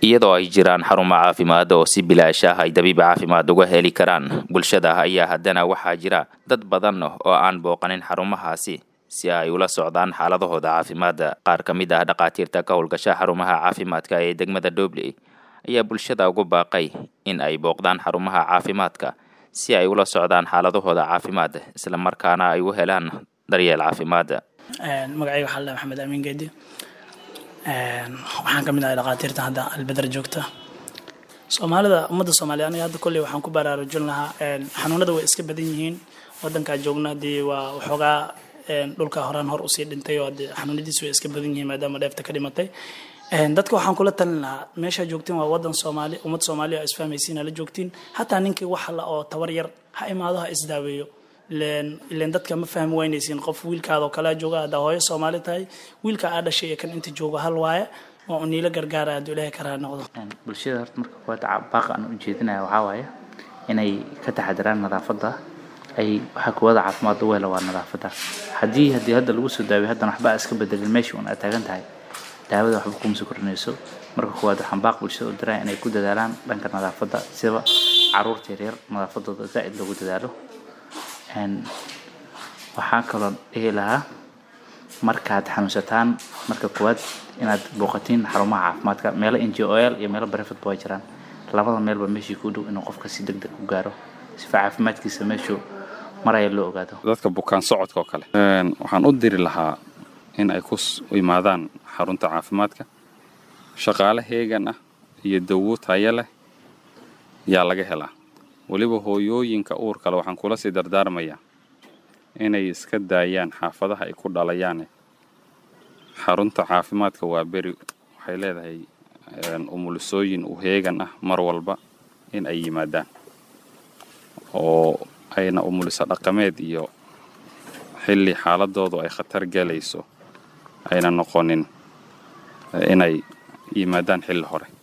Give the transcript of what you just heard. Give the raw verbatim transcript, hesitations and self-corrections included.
iyadoo ay jiraan xarumo caafimaad oo si bilaash ah ay dabiib caafimaad uga heli karaan bulshada ayaa haddana waxaa jira dad badan oo aan booqanin xarumahaasi si ay ula socdaan xaaladahooda caafimaad. Qaar ka mid ah dhaqaatiirta ka howlgasha xarumaha caafimaadka ee degmada Doobley ayaa bulshada ugu baaqay in ay booqdaan xarumaha caafimaadka si ay ula socdaan xaaladahooda caafimaad isla markaana ay u helaan daryeel caafimaad. magacayga waxaa la Maxamed Amiin Geedi waxaan ka mid ahay dhaqaatiirta hadda Albadar joogta Soomaalida ummadda Soomaaliyeed aniga hadda kulli waxaan ku baraarujin lahaa xanuunada way iska badan yihiin wadanka joogna dii waa waxoogaa dhulka horaan hor u sii dhintay oo xanuunadiisu way iska badan yihiin maadaama dheefta ka dhimatay dadka waxaan kula talin lahaa meesha joogtiin waa wadan Soomaali ummad Soomaali oo isfahmaysiin la joogtiin hatta ninkii wax la oo tawar yar ha imaado ha isdaaweeyo leen leen dadka ma fahmi waynaysiin qof wiilkaada oo kala jooga hada hooyo Soomaali tahay wiilka aad dhashay kan inta jooga hal waaye oo niila gargaar aad Ilaahay ka raanoqdo. bulshada horta marka kuwada baaq aan u jeedinayo waxa waaye inay ka taxadiraan nadaafadda ay waxa kuwada caafimaad u wehelo waa nadaafadda hadii hadii hadda lagu soo daaweeyo hadda waxba iska bedelin meeshii una taagan tahay daawada waxba kuma soo kordhinayso marka kuwada waxaan baaq bulshada u diraa inay ku dadaalaan dhanka nadaafadda sida caruurta yar nadaafadooda zaid loogu dadaalo een waxaan kaloo dhihi lahaa markaad xanuunsataan marka kuwad inaad booqatiin xarumaha caafimaadka meelo N G O L iyo meelo private baa jiraan labada meelba meeshii ku dhow inuu qofka si degdeg u gaaro si caafimaadkiisa meeshu maray loo ogaado. dadka bukaan socodka oo kale een waxaan u diri lahaa in ay ku imaadaan xarunta caafimaadka shaqaale heegan ah iyo dawo tayo leh yaa laga helaa waliba hooyooyinka uurka leh waxaan kula sii dardaarmayaa inay iska daayaan xaafadaha ay ku dhalayaan xarunta caafimaadka waa beri waxay leedahay umulisooyin u heegan ah mar walba in ay yimaadaan oo ayna umulisa dhaqameed iyo xilli xaaladoodu ay khatar galayso ayna noqonin inay yimaadaan xilli hore.